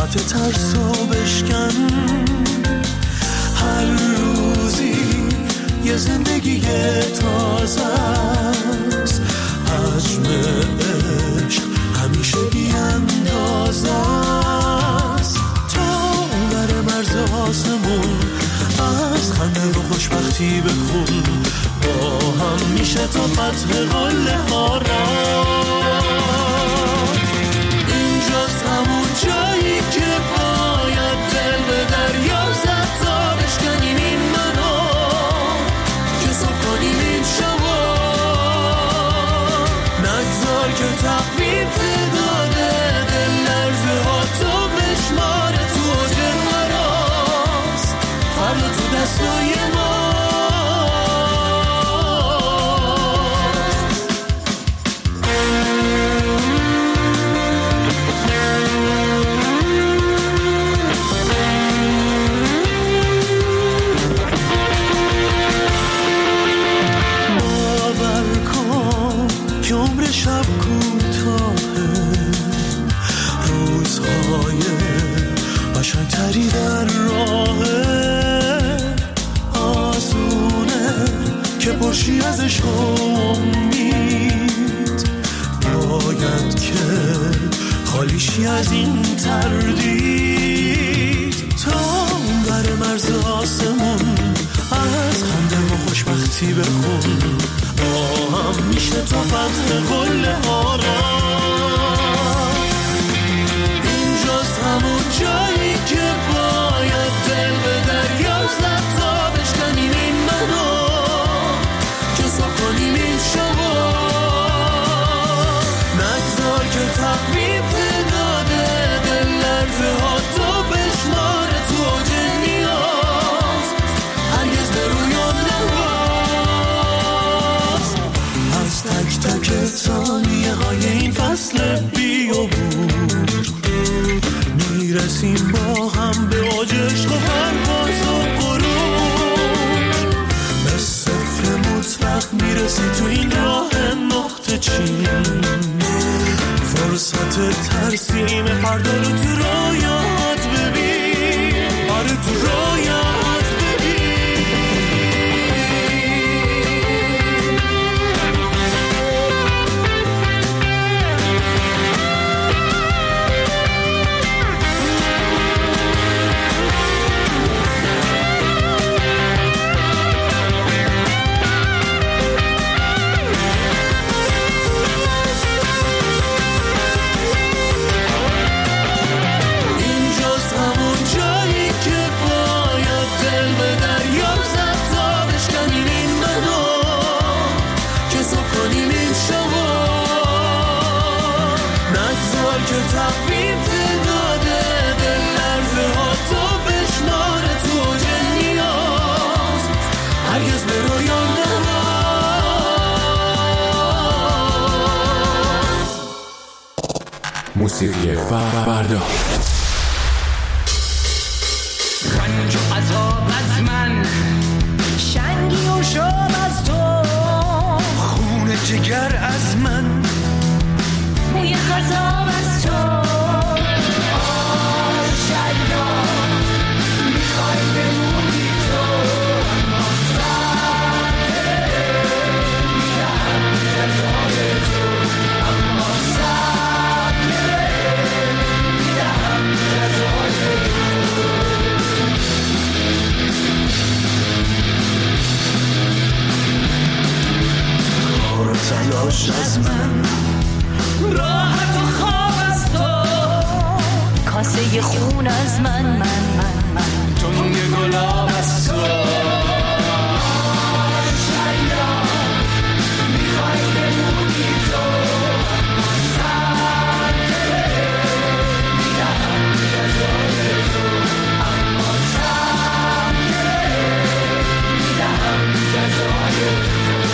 خط ترسو بشکن. هر روزی یه زندگی تازه است، حجم عشق همیشه بی اندازه است. تا بر مرز آسمون از خنده و خوشبختی بخون، با هم میشه تا فتح قله ها رفت. اینجاست همون جایی که باید دل به دریا زد تا بشکنیم این منو، که صبح کنیم این شبا. نگذار که تقویم تعداده دل لرزه ها تو بشماره، تو اوج مراست فردا تو دستای ما. شب کوتاهه، روزهای قشنگتری در راهه. آسونه که پرشی از عشق و امید، باید که خالیشی از این تردید. تا بر مرز آسمون از خنده و خوشبختی بخون، با هم میشه تا فتح قله ها رفت. اینجاست همون جایی که باید دل به دریا زد تا بشکنیم این منو، که صبح کنیم این شبا. نگذار که تقویم تعداده دل لرزه ها تو بشماره، تو اوج نیاز هرگز به رویان نباز. از تک تک ثانیه های این فصل بی‌عبور میرسیم با هم به اوج عشق و پرواز و غرور. به صفر مطلق میرسی تو این راه نقطه چین، فرصت ترسیم فردا رو تو رویات ببین. آره تو رویات ببین. موسیقی فردا. رنج و عذاب از من، شنگی و شام از تو، خون جگر از من، موی خرزاب از تو. شیاد میخوای بمونی تو، اما سر میدهم جزای تو، اما سر میدهم جزای تو. کار و تلاش از من، راحت و خواب از تو، کاسه خون از من، تنگ گلاب از تو. شیاد میخوای بمونی تو، اما سر میدهم جزای تو، اما سر میدهم جزای تو.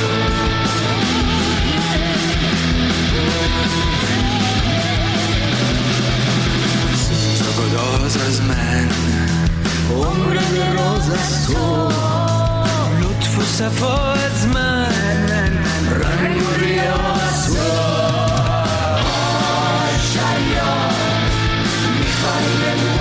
گداز از من، عمر دراز از تو، لطف و صفا از من، رنگ و ریا از تو. شیاد میخوای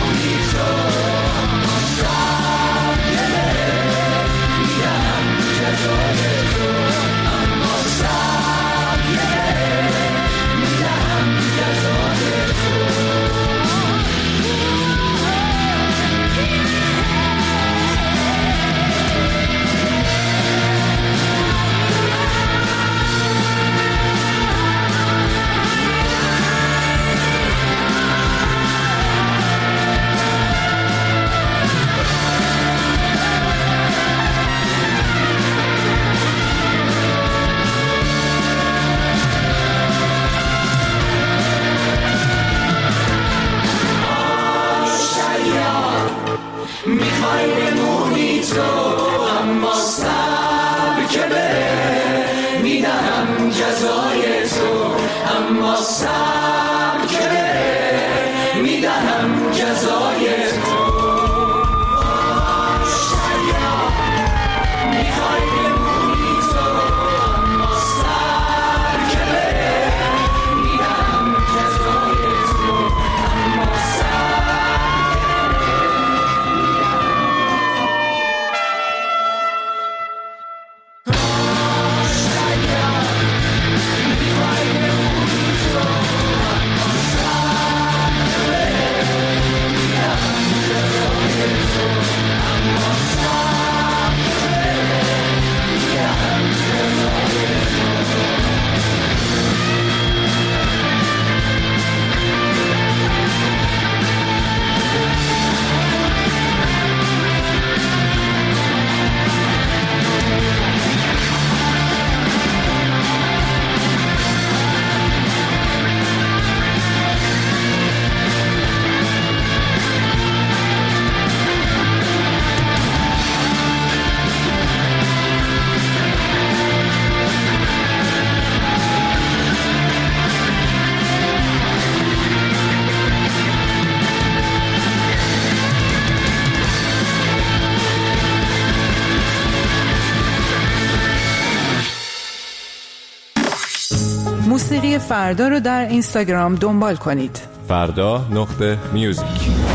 صدای فردا رو در اینستاگرام دنبال کنید. فردا.music.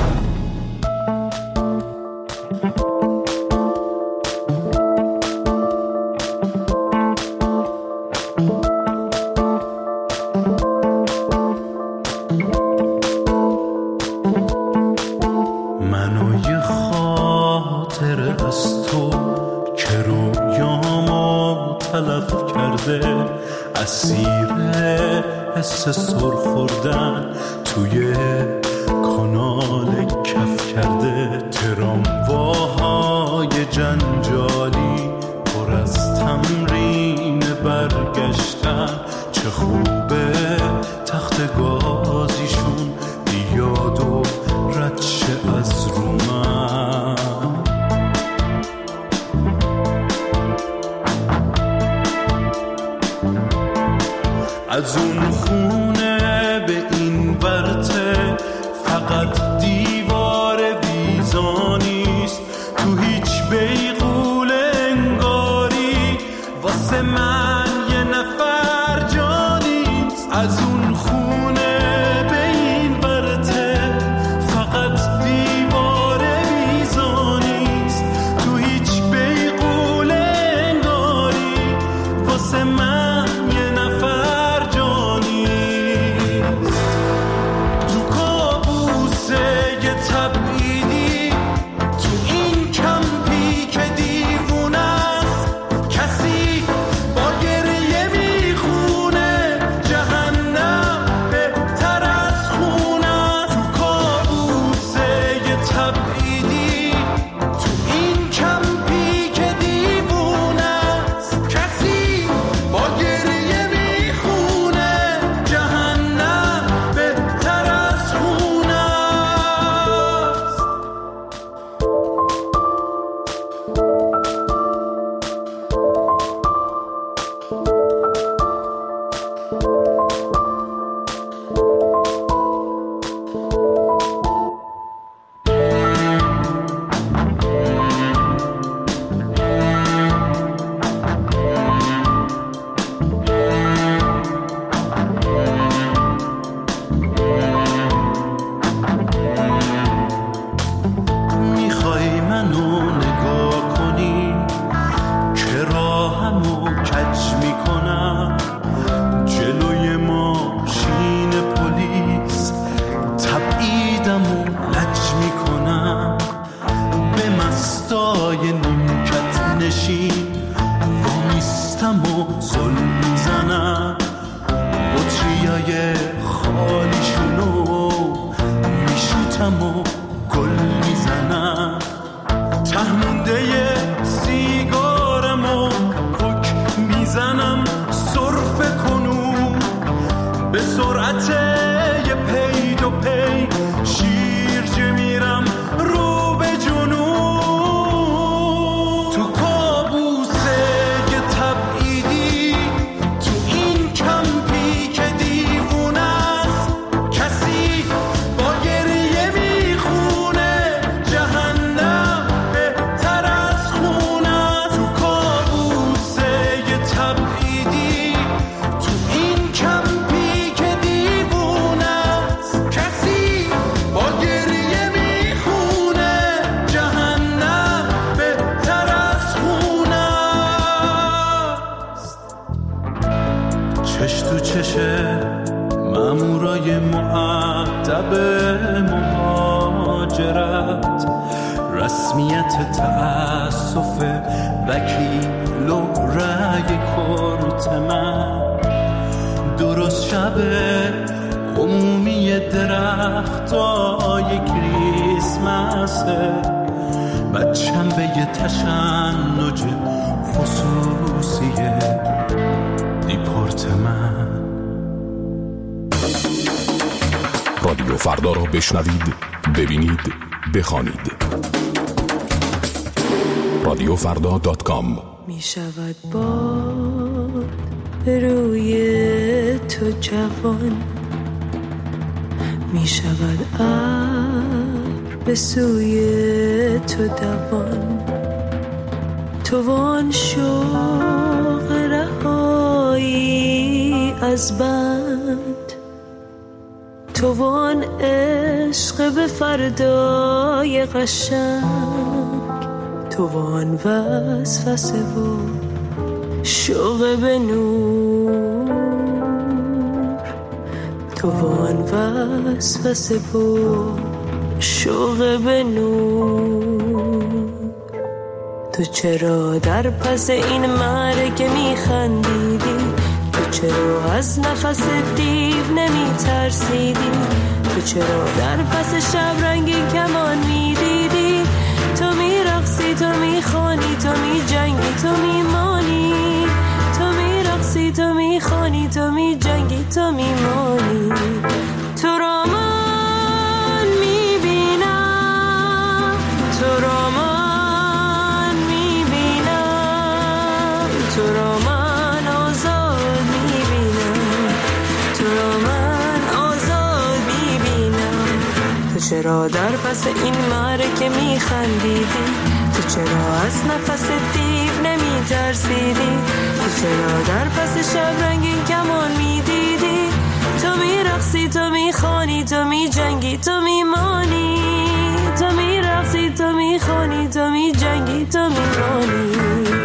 منو یه خاطر از تو که رویامو تلف کرده، اسیر حس سر خوردن توی کانال کف کرده. ترامواهای جنجالی پر از تمرین برگشتن، چه خوبه تخت گازیشون بیاد و رد شه از رو من. از اون خونه به این ورته فقط دیوار ویزانیست، تو هیچ بیغول انگاری واسه من یه نفر جانیست. از اون خونه به این ورته فقط دیوار ویزانیست، تو هیچ بیغول انگاری واسه من یه نفر جانیست. تو کابوسه یه تبعیدی، تو این کمپی که دیوونه است، کسی با گریه میخونه جهنم بهتر از خونه. تو کابوسه یه تبعیدی، تو این کمپی که دیوونه است، کسی با گریه میخونه جهنم بهتر از خونه است. میخوای منو نگاه کنی که راهمو کج میکنم، جلوی ماشین پلیس تبعیدمو لج میکنم، به مستای نیمکت نشین وامیستم و زل میزنم، بطریای خالیشونو میشوتم و گل میزنم، تهمونده سیگارمو پک میزنم سرفه کنون، به سرعت یه پید و پی شیرجه میرم رو به جنون. تو کابوسه یه تبعیدی، تو این کمپی که دیوونه است، کسی با گریه میخونه جهنم بهتر از خونه. تو کابوسه یه تبعیدی، تو این کمپی که دیوونه است، کسی با گریه میخونه جهنم بهتر از خونه است. چش تو چشه مامورای مؤدب مهاجرت، رسمیت تأسف وکیل و رأی کورت من، درست شب عمومی درختای کریسمسه، بچم به یه تشنج خصوصی دیپورت من. رادیو فردا رو بشنوید، ببینید، بخوانید. radiofrda.com. می شود باد روی تو جوان، می شود ابر به سوی تو دوان، تو وان شوق رهایی از بند، تو وان عشق به فردای قشنگ، تو وان وسوسه و شوق به نور، تو وان وسوسه و شوق به نور. تو چرا در پس این معرکه میخندیدی؟ تو چرا از نفس دیو نمی ترسیدی؟ تو چرا در پس شب رنگین کمان میدیدی؟ تو میرقصی، تو میخوانی، تو میجنگی، تو میمانی، تو میرقصی، تو میخوانی، تو میجنگی، تو میمانی. تو را من میبینم، تو را من میبینم، تو را من آزاد میبینم، تو را من آزاد میبینم. تو چرا در پس این معرکه میخندیدی؟ تو چرا از نفس دیو نمیترسیدی؟ تو چرا در پس شب رنگین کمان میدیدی؟ تو میرقصی، تو میخوانی، تو میجنگی، تو میمانی، تو میرقصی، تو میخوانی، تو میجنگی، تو میمانی.